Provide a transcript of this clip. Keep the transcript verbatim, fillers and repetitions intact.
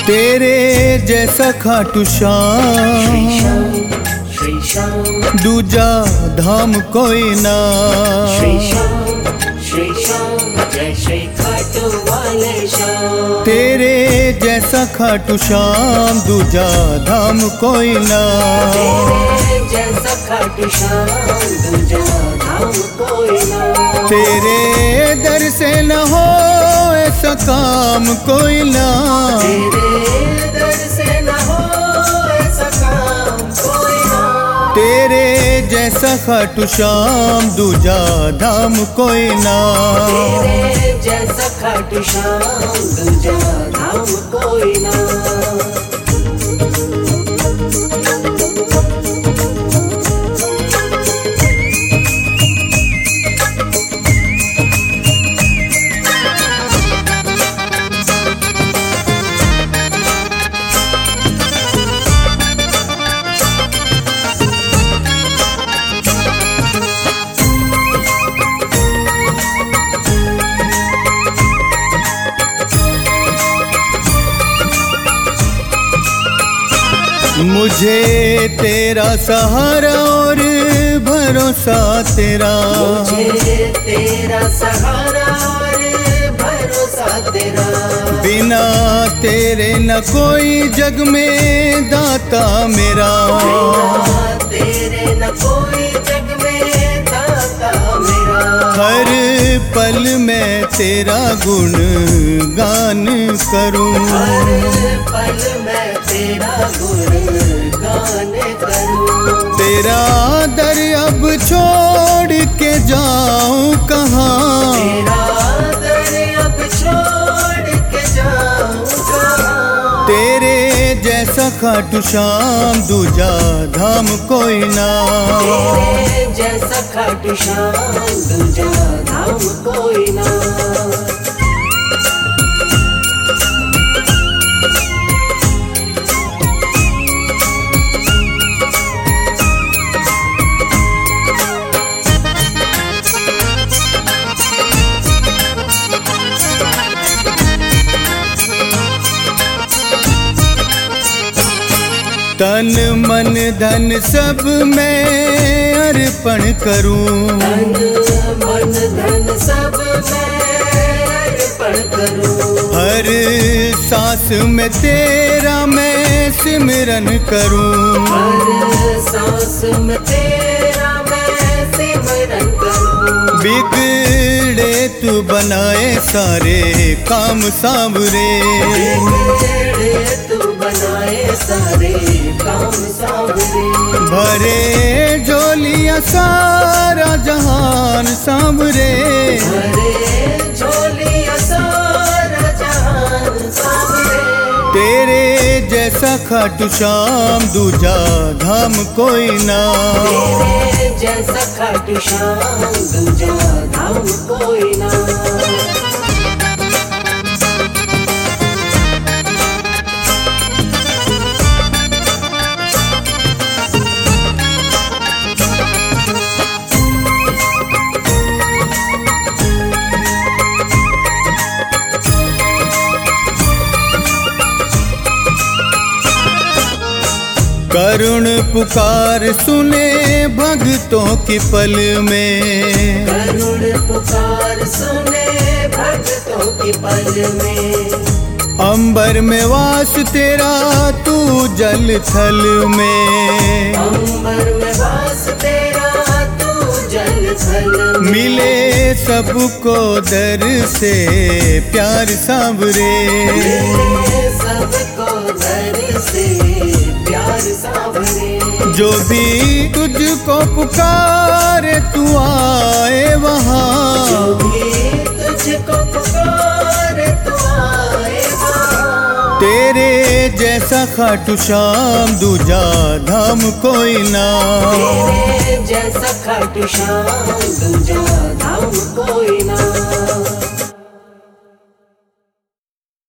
तेरे जैसा खाटू श्याम दूजा धाम कोई ना। तेरे जैसा खाटू श्याम दूजा धाम कोई ना। तेरे दर से न हो ऐसा काम कोई ना। तेरे जैसा खाटू श्याम दूजा धाम कोई ना। तेरे जैसा खाटू श्याम दूजा धाम कोई ना। मुझे तेरा सहारा और भरोसा तेरा। मुझे तेरा सहारा और भरोसा तेरा। बिना तेरे न कोई जग में दाता मेरा। बिना तेरे न कोई जग में दाता मेरा। हर पल में तेरा गुण गान करूं। हर पल में तेरा गुण गान करूं। तेरा दर अब छोड़ के जाऊं कहाँ। तेरा दर अब छोड़ के जाऊं कहाँ। तेरे जैसा खाटू श्याम दूजा धाम कोई ना। तेरे जैसा खाटू श्याम दूजा धाम कोई ना। तन मन धन सब मैं अर्पण करूं। तन मन धन सब मैं अर्पण करूं। हर सांस में तेरा मैं सिमरन करूं। हर सांस में तेरा मैं सिमरन करूं। बिगड़े तू बनाए सारे काम सांवरे। बिगड़े तू बनाए सारे काम सांवरे। भरे झोलिया सारा जहान सांवरे। भरे झोलिया सारा जहान सांवरे। तेरे जैसा खाटू श्याम दूजा धाम कोई ना। तेरे जैसा खाटू श्याम दूजा धाम कोई ना। करुण पुकार सुने भक्तों की पल में। करुण पुकार सुने भक्तों की पल में। अंबर में वास तेरा तू जल थल में। अंबर में वास तेरा तू जल थल में। मिले सबको दर से प्यार सांवरे। मिले सबको दर से प्यार सांवरे। जो भी तुझको पुकारे तू आए वहाँ। जो भी तुझको पुकारे तू आए वहाँ। तेरे जैसा खाटू श्याम दूजा धाम कोई ना। तेरे जैसा खाटू श्याम दूजा धाम कोई ना।